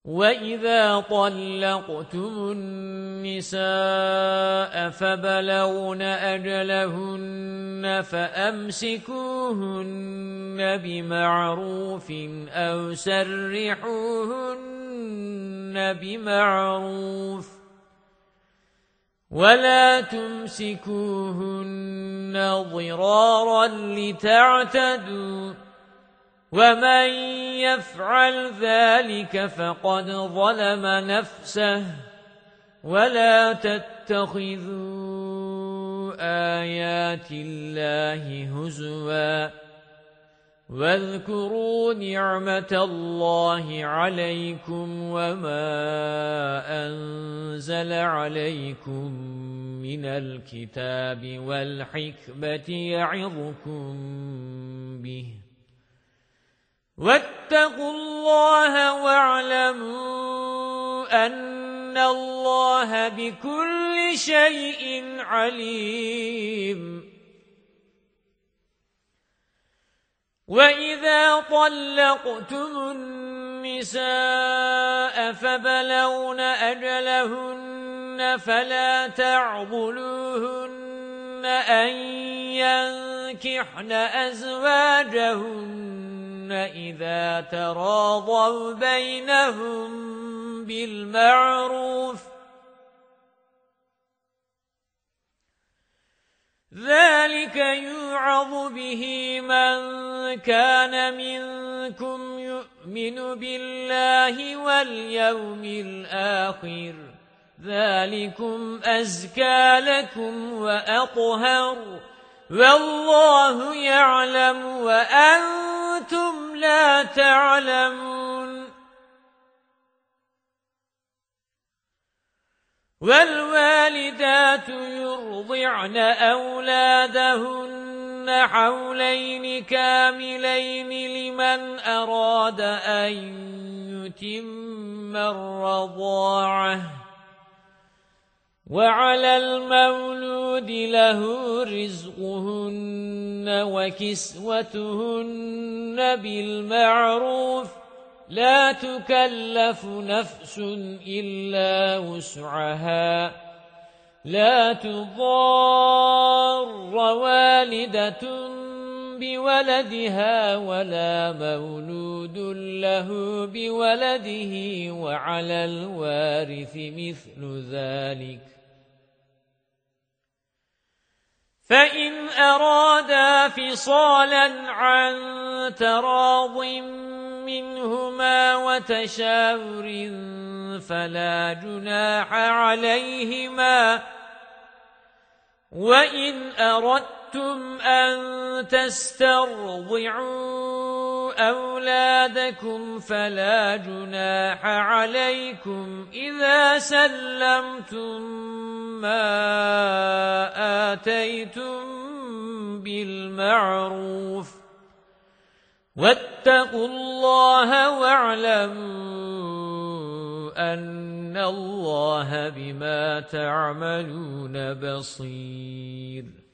وَإِذَا طَلَّقْتُمُ النِّسَاءَ فَبَلَغْنَ أَجَلَهُنَّ فَأَمْسِكُوهُنَّ بِمَعْرُوفٍ أَوْ سَرِّحُوهُنَّ بِمَعْرُوفٍ وَلَا تُمْسِكُوهُنَّ ضِرَارًا لِتَعْتَدُوا وَمَنْ يَفْعَلْ ذَلِكَ فَقَدْ ظَلَمَ نَفْسَهُ وَلَا تَتَّخِذُوا آيَاتِ اللَّهِ هُزُوًا وَاذْكُرُوا نِعْمَةَ اللَّهِ عَلَيْكُمْ وَمَا أَنزَلَ عَلَيْكُمْ مِنَ الْكِتَابِ وَالْحِكْمَةِ يَعِظُكُمْ بِهِ وَاتَّقُوا اللَّهَ وَاعْلَمُوا أَنَّ اللَّهَ بِكُلِّ شَيْءٍ عَلِيمٌ وَإِذَا طَلَّقْتُمُ النِّسَاءَ فَبَلَغْنَ أَجَلَهُنَّ فَلَا تَعْضُلُوهُنَّ أَن يَنكِحْنَ أَزْوَاجَهُنَّ إِذَا تَرَاضَوْا بَيْنَهُم بِالْمَعْرُوفِ ذَلِكَ يُوعَظُ بِهِ مَن كَانَ مِنكُمْ يُؤْمِنُ بِاللَّهِ وَالْيَوْمِ الْآخِرِ ذَلِكُمْ أَزْكَى لَكُمْ وَأَطْهَرُ وَاللَّهُ يَعْلَمُ وَأَنْتُمْ لَا تَعْلَمُونَ وَالْوَالِدَاتُ يُرْضِعْنَ أَوْلَادَهُنَّ حَوْلَيْنِ كَامِلَيْنِ لِمَنْ أَرَادَ أَنْ يُتِمَّ الرَّضَاعَةَ وَعَلَى الْمَوْلُودِ لَهُ رِزْقُهُنَّ وَكِسْوَتُهُنَّ بِالْمَعْرُوفِ لا تكلف نفس إلا وسعها لا تضار والدة بولدها ولا مولود له بولده وعلى الوارث مثل ذلك فإن أرادا فصالا عن تراضٍ منهما وتشاور فلا جناح عليهما وإن أردتم أن تسترضعوا أولادكم فلا جناح عليكم إذا سلمتم ما آتيتم بالمعروف واتقوا الله واعلموا أن الله بما تعملون بصير